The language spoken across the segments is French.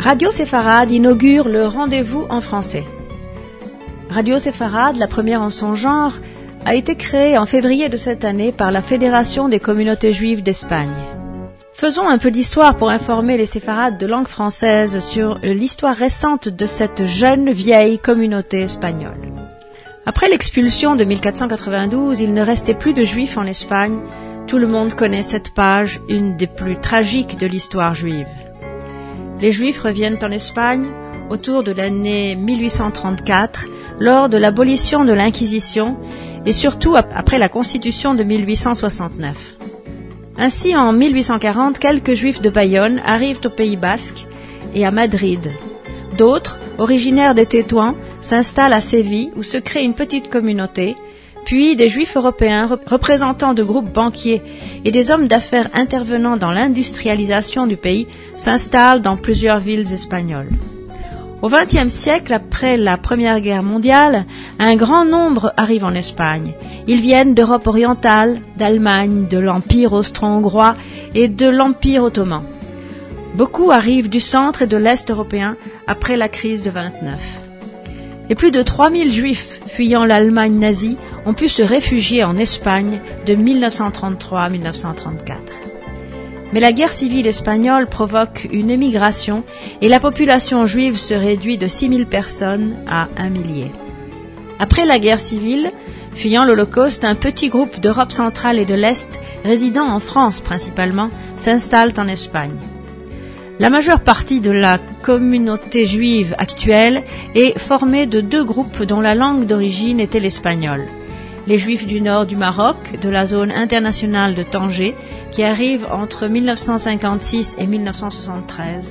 Radio Séfarade inaugure le rendez-vous en français. Radio Séfarade, la première en son genre, a été créée en février de cette année par la Fédération des communautés juives d'Espagne. Faisons un peu d'histoire pour informer les séfarades de langue française sur l'histoire récente de cette jeune vieille communauté espagnole. Après l'expulsion de 1492, il ne restait plus de juifs en Espagne. Tout le monde connaît cette page, une des plus tragiques de l'histoire juive. Les Juifs reviennent en Espagne autour de l'année 1834, lors de l'abolition de l'Inquisition et surtout après la Constitution de 1869. Ainsi, en 1840, quelques Juifs de Bayonne arrivent au Pays Basque et à Madrid. D'autres, originaires des Tétouans, s'installent à Séville où se crée une petite communauté. Puis des Juifs européens, représentants de groupes banquiers et des hommes d'affaires intervenant dans l'industrialisation du pays, s'installent dans plusieurs villes espagnoles. Au XXe siècle, après la Première Guerre mondiale, un grand nombre arrivent en Espagne. Ils viennent d'Europe orientale, d'Allemagne, de l'Empire austro-hongrois et de l'Empire ottoman. Beaucoup arrivent du centre et de l'Est européen après la crise de 29. Et plus de 3000 Juifs fuyant l'Allemagne nazie ont pu se réfugier en Espagne de 1933 à 1934. Mais la guerre civile espagnole provoque une émigration et la population juive se réduit de 6000 personnes à 1 millier. Après la guerre civile, fuyant l'Holocauste, un petit groupe d'Europe centrale et de l'Est, résidant en France principalement, s'installe en Espagne. La majeure partie de la communauté juive actuelle est formée de deux groupes dont la langue d'origine était l'espagnol. Les Juifs du nord du Maroc, de la zone internationale de Tanger, qui arrivent entre 1956 et 1973.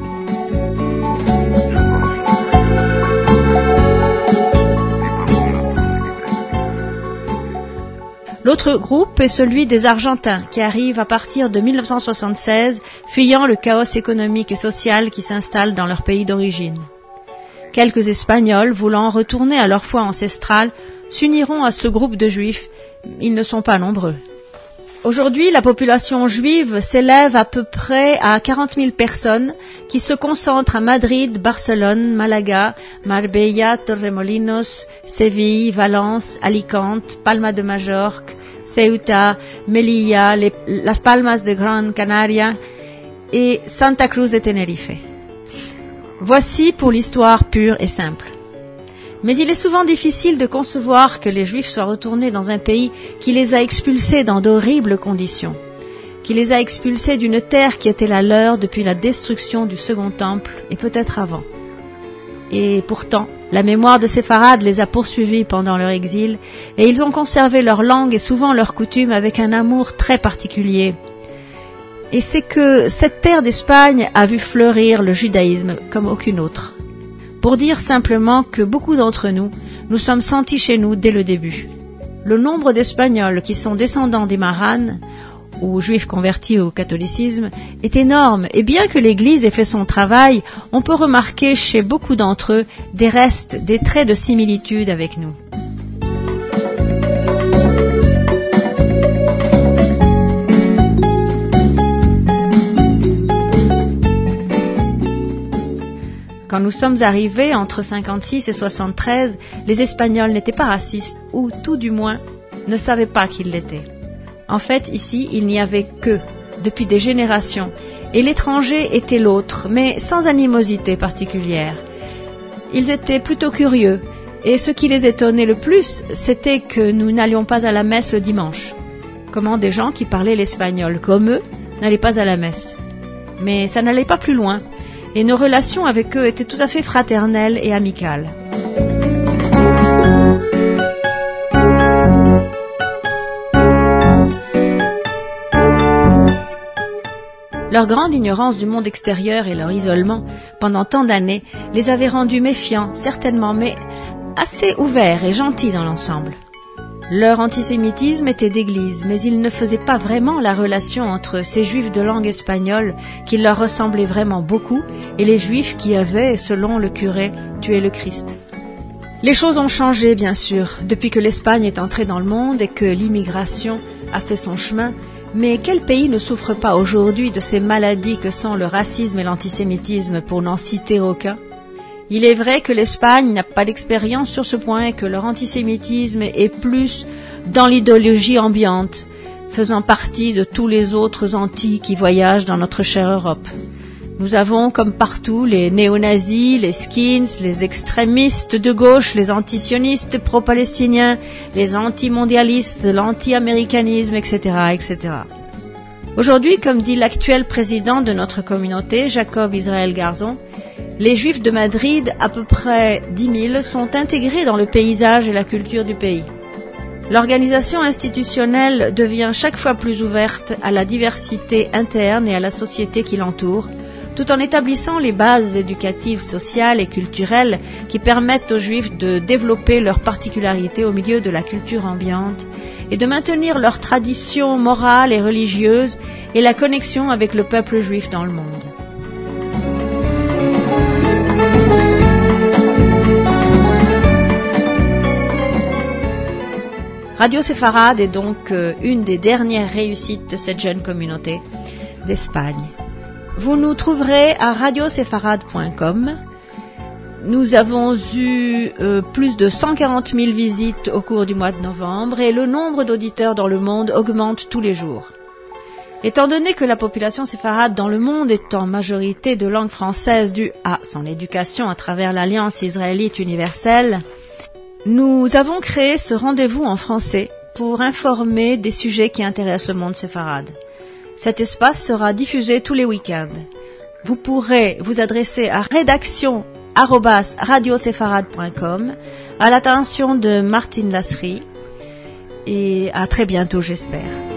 L'autre groupe est celui des Argentins, qui arrivent à partir de 1976, fuyant le chaos économique et social qui s'installe dans leur pays d'origine. Quelques Espagnols, voulant retourner à leur foi ancestrale, s'uniront à ce groupe de Juifs. Ils ne sont pas nombreux. Aujourd'hui, la population juive s'élève à peu près à 40 000 personnes qui se concentrent à Madrid, Barcelone, Malaga, Marbella, Torremolinos, Séville, Valence, Alicante, Palma de Majorque, Ceuta, Melilla, Las Palmas de Gran Canaria et Santa Cruz de Tenerife. Voici pour l'histoire pure et simple. Mais il est souvent difficile de concevoir que les Juifs soient retournés dans un pays qui les a expulsés dans d'horribles conditions, qui les a expulsés d'une terre qui était la leur depuis la destruction du Second Temple et peut-être avant. Et pourtant, la mémoire de séfarades les a poursuivis pendant leur exil et ils ont conservé leur langue et souvent leurs coutumes avec un amour très particulier. Et c'est que cette terre d'Espagne a vu fleurir le judaïsme comme aucune autre. Pour dire simplement que beaucoup d'entre nous sommes sentis chez nous dès le début. Le nombre d'Espagnols qui sont descendants des Marranes, ou Juifs convertis au catholicisme, est énorme, et bien que l'Église ait fait son travail, on peut remarquer chez beaucoup d'entre eux des restes, des traits de similitude avec nous. Quand nous sommes arrivés entre 56 et 73, les Espagnols n'étaient pas racistes, ou tout du moins ne savaient pas qu'ils l'étaient. En fait, ici, il n'y avait qu'eux, depuis des générations, et l'étranger était l'autre, mais sans animosité particulière. Ils étaient plutôt curieux, et ce qui les étonnait le plus, c'était que nous n'allions pas à la messe le dimanche. Comment des gens qui parlaient l'espagnol comme eux n'allaient pas à la messe. Mais ça n'allait pas plus loin. Et nos relations avec eux étaient tout à fait fraternelles et amicales. Leur grande ignorance du monde extérieur et leur isolement pendant tant d'années les avait rendus méfiants, certainement, mais assez ouverts et gentils dans l'ensemble. Leur antisémitisme était d'église, mais ils ne faisaient pas vraiment la relation entre ces juifs de langue espagnole qui leur ressemblaient vraiment beaucoup et les juifs qui avaient, selon le curé, tué le Christ. Les choses ont changé, bien sûr, depuis que l'Espagne est entrée dans le monde et que l'immigration a fait son chemin, Mais quel pays ne souffre pas aujourd'hui de ces maladies que sont le racisme et l'antisémitisme, pour n'en citer aucun? Il est vrai que l'Espagne n'a pas d'expérience sur ce point et que leur antisémitisme est plus dans l'idéologie ambiante, faisant partie de tous les autres antis qui voyagent dans notre chère Europe. Nous avons, comme partout, les néo-nazis, les skins, les extrémistes de gauche, les antisionistes pro-palestiniens, les anti-mondialistes, l'anti-américanisme, etc., etc. Aujourd'hui, comme dit l'actuel président de notre communauté, Jacob Israël Garzon, les Juifs de Madrid, à peu près 10 000, sont intégrés dans le paysage et la culture du pays. L'organisation institutionnelle devient chaque fois plus ouverte à la diversité interne et à la société qui l'entoure, tout en établissant les bases éducatives, sociales et culturelles qui permettent aux Juifs de développer leurs particularités au milieu de la culture ambiante et de maintenir leurs traditions morales et religieuses et la connexion avec le peuple juif dans le monde. Radio Séfarade est donc une des dernières réussites de cette jeune communauté d'Espagne. Vous nous trouverez à radioséfarade.com. Nous avons eu plus de 140 000 visites au cours du mois de novembre et le nombre d'auditeurs dans le monde augmente tous les jours. Étant donné que la population séfarade dans le monde est en majorité de langue française due à son éducation à travers l'Alliance israélite universelle, nous avons créé ce rendez-vous en français pour informer des sujets qui intéressent le monde séfarade. Cet espace sera diffusé tous les week-ends. Vous pourrez vous adresser à rédaction@radioséfarade.com à l'attention de Martine Lasserie et à très bientôt, j'espère.